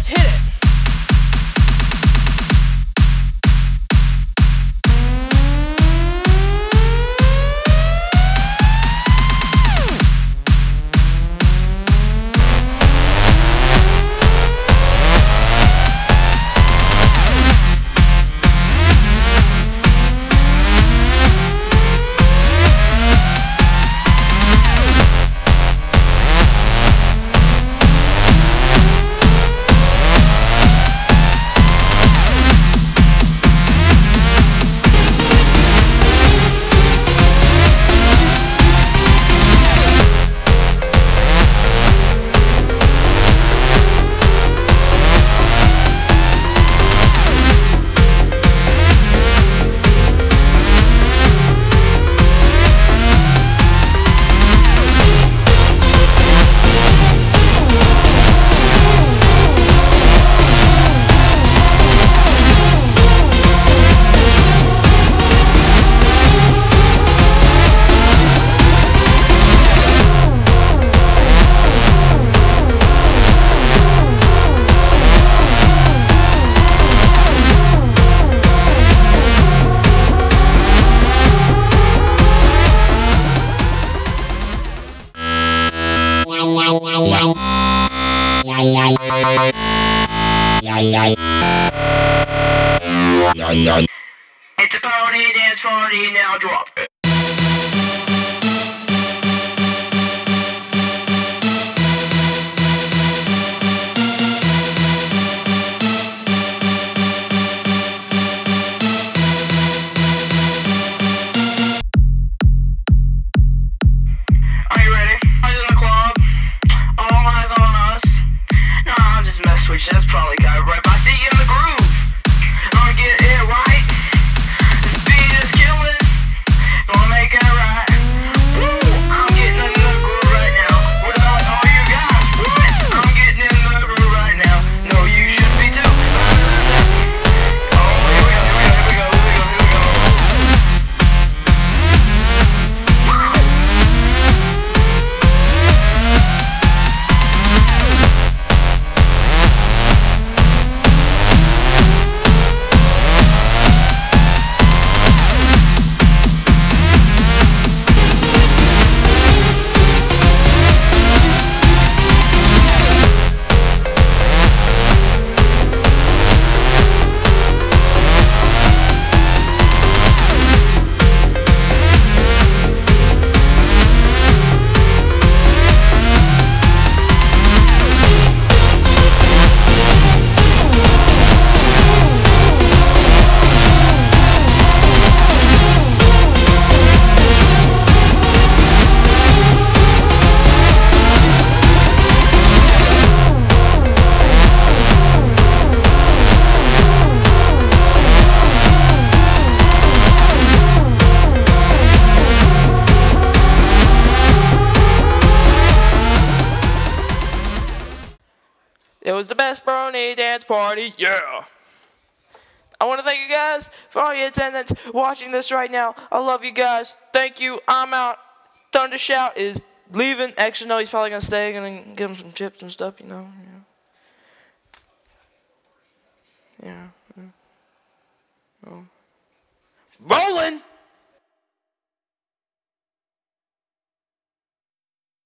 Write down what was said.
hit it. It's a party, dance party, now drop it. Are you ready? Eyes in the club, all eyes on us. Nah, I'm just messing with you, that's probably got it right, but I see you in the groove. Gonna get it right. This beat is killing. Gonna make it right. Woo! I'm getting in the groove right now. What about all you guys? What? I'm getting in the groove right now. No, you should be too. Oh, here we go. It was the best brony dance party, yeah! I want to thank you guys for all your attendance watching this right now. I love you guys. Thank you. I'm out. Thundershout is leaving. Actually, no, he's probably going to stay. Going to give him some chips and stuff, you know. Yeah. Oh. Rolling!